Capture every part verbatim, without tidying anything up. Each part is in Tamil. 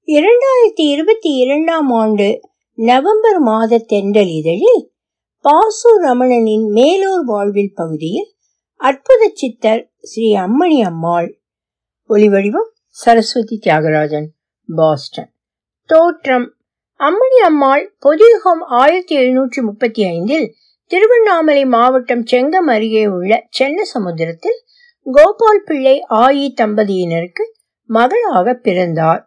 இரண்டாயிரத்தி இருபத்தி இரண்டாம் ஆண்டு நவம்பர் மாத தென்றல் இதழில் பாசு ரமணனின் மேலூர் வாழ்வில் பகுதியில் அற்புத சித்தர் ஸ்ரீ அம்மணி அம்மாள். ஒலிவடிவம் சரஸ்வதி தியாகராஜன், பாஸ்டன். தோற்றம்: அம்மணி அம்மாள் பொதுயுகம் ஆயிரத்தி எழுநூற்றி முப்பத்தி ஐந்தில் திருவண்ணாமலை மாவட்டம் செங்கம் அருகே உள்ள சென்னசமுத்திரத்தில் கோபால் பிள்ளை ஆயி தம்பதியினருக்கு மகளாக பிறந்தார்.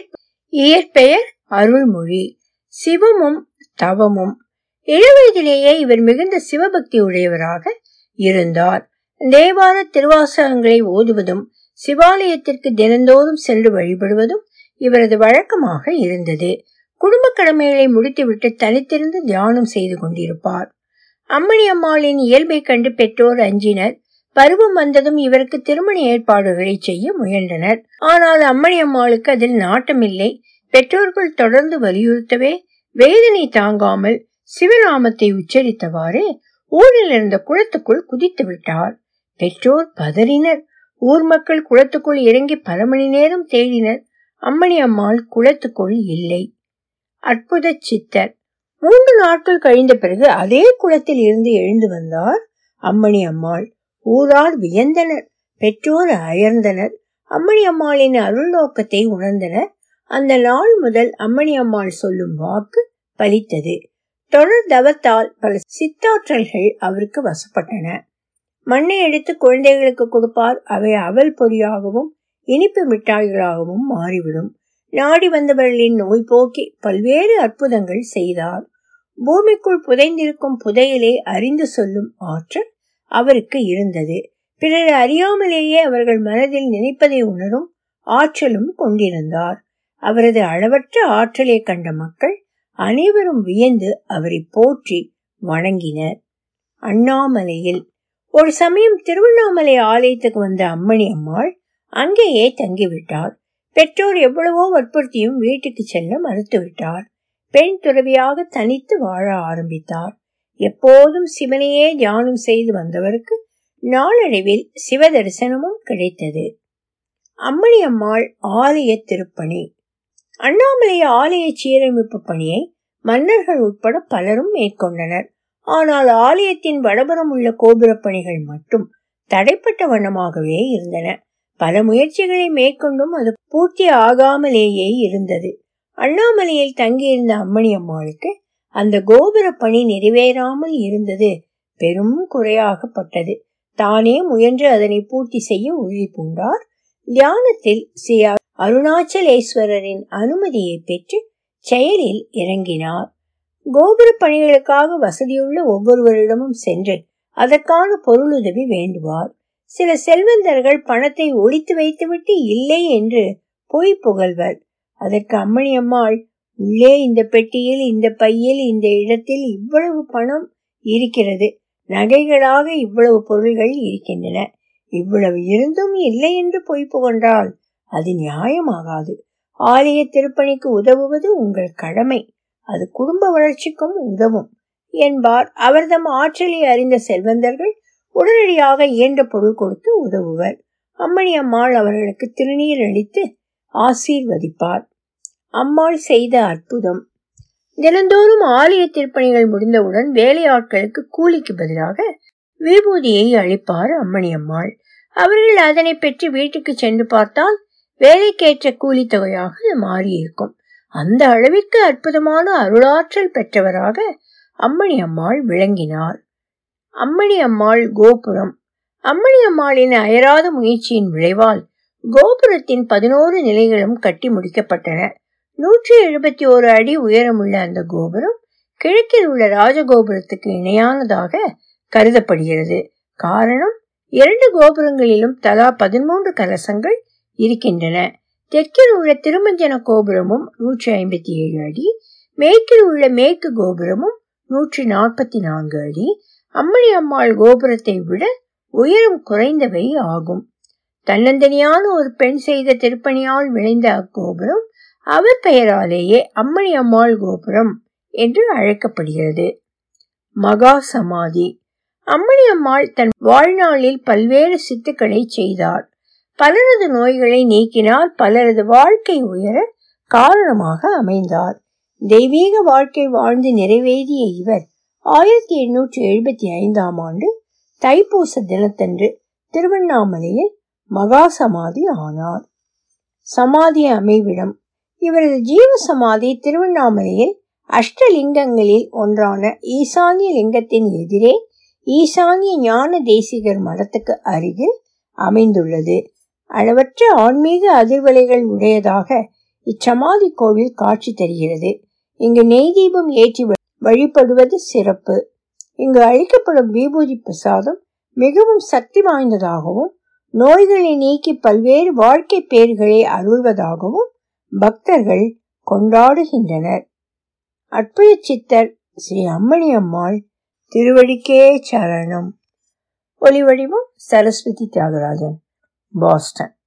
இயற்பெயர் அருள்மொழி. சிவமும் தவமும். இளவயதிலேயே இவர் மிகுந்த சிவபக்தி உடையவராக இருந்தார். தேவார திருவாசகங்களை ஓதுவதும் சிவாலயத்திற்கு தினந்தோறும் சென்று வழிபடுவதும் இவரது வழக்கமாக இருந்தது. குடும்ப கடமைகளை முடித்துவிட்டு தனித்திருந்து தியானம் செய்து கொண்டிருப்பார். அம்மணி அம்மாளின் இயல்பை கண்டு பெற்றோர் அஞ்சினர். பருவம் வந்ததும் இவருக்கு திருமண ஏற்பாடுகளை செய்ய முயன்றனர். ஆனால் அம்மணி அம்மாளுக்கு அதில் நாட்டமில்லை. பெற்றோர்கள் தொடர்ந்து வலியுறுத்தவே வேதனை தாங்காமல் சிவநாமத்தை உச்சரித்தவாறே ஊரில் இருந்த குளத்துக்குள் குதித்து விட்டார். பெற்றோர் பதறினர். ஊர் மக்கள் குளத்துக்குள் இறங்கி பல மணி நேரம் தேடினர். அம்மணி அம்மாள் குளத்துக்குள் இல்லை. அற்புத சித்தர். மூன்று நாட்கள் கழிந்த பிறகு அதே குளத்தில் இருந்து எழுந்து வந்தார் அம்மணி அம்மாள். ஊரார் வியந்தனர். பெற்றோர் அயர்ந்தனர். அம்மணி அம்மாளின் அருள் நோக்கத்தை உணர்ந்தனர். அந்த நாள் முதல் அம்மணி அம்மாள் சொல்லும் வாக்கு பலித்தது. தொடர் தவத்தால் பல சித்தாற்றல்கள் அவருக்கு வசப்பட்டன. மண்ணை எடுத்து குழந்தைகளுக்கு கொடுப்பார். அவை அவல் பொறியாகவும் இனிப்பு மிட்டாய்களாகவும் மாறிவிடும். நாடி வந்தவர்களின் நோய் போக்கி பல்வேறு அற்புதங்கள் செய்தார். பூமிக்குள் புதைந்திருக்கும் புதையலை அறிந்து சொல்லும் ஆற்றல் அவருக்கு இருந்தது. பிறர் அறியாமலேயே அவர்கள் மனதில் நினைப்பதை உணரும் ஆற்றலும் கொண்டிருந்தார். அவரது அளவற்ற ஆற்றலை கண்ட மக்கள் அனைவரும் வியந்து அவரை போற்றி வணங்கினர். அண்ணாமலையில். ஒரு சமயம் திருவண்ணாமலை ஆலயத்துக்கு வந்த அம்மணி அம்மாள் அங்கேயே தங்கிவிட்டார். பெற்றோர் எவ்வளவோ வற்புறுத்தியும் வீட்டுக்கு செல்ல மறுத்துவிட்டார். பெண் துறவியாக தனித்து வாழ ஆரம்பித்தார். எப்போதும் சிவனையே தியானம் செய்து வந்தவருக்கு நாளடைவில் சிவ தரிசனமும் கிடைத்தது. அம்மணி அம்மாள் ஆலய திருப்பணி. அண்ணாமலை ஆலய சீரமைப்பு பணியை மன்னர்கள் உட்பட பலரும் மேற்கொண்டனர். ஆனால் ஆலயத்தின் வடபுறம் உள்ள கோபுர பணிகள் மட்டும் தடைப்பட்ட வண்ணமாகவே இருந்தன. பல முயற்சிகளை மேற்கொண்டும் அது பூர்த்தி ஆகாமலேயே இருந்தது. அண்ணாமலையில் தங்கியிருந்த அம்மணி அம்மாளுக்கு அந்த கோபுர பணி நிறைவேறாமல் இருந்தது பெரும் குறையாகப்பட்டது. தானே முயன்று அதனை பூர்த்தி செய்ய உறுதி பூண்டார். தியானத்தில் ஸ்ரீ அருணாச்சலேஸ்வரரின் அனுமதியை பெற்று செயலில் இறங்கினார். கோபுர பணிகளுக்காக வசதியுள்ள ஒவ்வொருவரிடமும் சென்று அதற்கான பொருளுதவி வேண்டுவார். சில செல்வந்தர்கள் பணத்தை ஒளித்து வைத்துவிட்டு இல்லை என்று பொய் புகழ்வர். அதற்கு அம்மணி அம்மாள், உள்ளே இந்த பெட்டியில், இந்த பையில், இந்த இடத்தில் இவ்வளவு பணம் இருக்கிறது, நகைகளாக இவ்வளவு பொருள்கள் இருக்கின்றன, இவ்வளவு இருந்தும் இல்லை என்று பொய் புகழ்ந்தால் அது நியாயமாகாது. ஆலய திருப்பணிக்கு உதவுவது உங்கள் கடமை, அது குடும்ப வளர்ச்சிக்கும் உதவும் என்பார். அவர்தம் ஆற்றலை அறிந்த செல்வந்தர்கள் உடனடியாக இயன்ற பொருள் கொடுத்து உதவுவர். அம்மணி அம்மாள் அவர்களுக்கு திருநீர் அளித்து ஆசீர்வதிப்பார். அம்மாள் செய்த அற்புதம். தினந்தோறும் ஆலய திருப்பணிகள் முடிந்தவுடன் வேலையாட்களுக்கு கூலிக்கு பதிலாக விபூதியை அளிப்பார் அம்மணி அம்மாள். அவர்கள் அதனை பெற்று வீட்டுக்கு சென்று பார்த்தால் வேலைக்கேற்ற கூலி தொகையாக மாறியிருக்கும். அந்த அளவிற்கு அற்புதமான அருளாற்றல் பெற்றவராக அம்மணி அம்மாள் விளங்கினார். அம்மணி அம்மாள் கோபுரம். அம்மணி அம்மாளின் அயராத முயற்சியின் விளைவால் கோபுரத்தின் பதினோரு நிலைகளும் கட்டி முடிக்கப்பட்டன. நூற்றி எழுபத்தி ஓரு அடி உயரமுள்ள அந்த கோபுரம் கிழக்கில் உள்ள ராஜகோபுரத்துக்கு இணையானதாக கருதப்படுகிறது. காரணம், இரண்டு கோபுரங்களிலும் தலா பதிமூன்று கலசங்கள் இருக்கின்றன. தெற்கில் உள்ள திருமஞ்சன கோபுரமும் நூற்றி ஐம்பத்தி ஏழு அடி, மேற்கில் உள்ள மேற்கு கோபுரமும் நூற்றி நாற்பத்தி நான்கு அடி அம்மணி அம்மாள் கோபுரத்தை விட உயரம் குறைந்தவை ஆகும். தன்னந்தனியான ஒரு பெண் செய்த திருப்பணியால் விளைந்த அக்கோபுரம் அவர் பெயராலேயே அம்மணி அம்மாள் கோபுரம் என்று அழைக்கப்படுகிறது. மகா சமாதி. அம்மணி அம்மாள் தன் வாழ்நாளில் பல்வேறு சித்துக்களை செய்தார். பலரது நோய்களை நீக்கினார். பலரது வாழ்க்கை உயர காரணமாக அமைந்தார். தெய்வீக வாழ்க்கை வாழ்ந்து நிறைவேறிய இவர் ஆயிரத்தி எண்ணூற்றி எழுபத்தி ஐந்தாம் ஆண்டு தைப்பூச தினத்தன்று திருவண்ணாமலையில் மகா சமாதி ஆனார். சமாதி அமைவிடம். இவரது ஜீவ சமாதி திருவண்ணாமலையில் அஷ்டலிங்கங்களில் ஒன்றான ஈசானிய லிங்கத்தின் எதிரே ஈசானிய ஞான தேசிகர் மடத்துக்கு அருகில் அமைந்துள்ளது. அளவற்ற ஆன்மீக அதிர்வலைகள் உடையதாக இச்சமாதி கோவில் காட்சி தருகிறது. இங்கு நெய் தீபம் ஏற்றி வழிபடுவது சிறப்பு. இங்கு அளிக்கப்படும் விபூதி பிரசாதம் மிகவும் சக்தி வாய்ந்ததாகவும் நோய்களை நீக்கி பல்வேறு வாழ்க்கை பேறுகளை அருள்வதாகவும் பக்தர்கள் கொண்டாடுகின்றனர். அற்புத சித்தர் ஸ்ரீ அம்மணி அம்மாள் திருவடிக்கே சரணம். ஒலிவடிவம் சரஸ்வதி தியாகராஜன், பாஸ்டன்.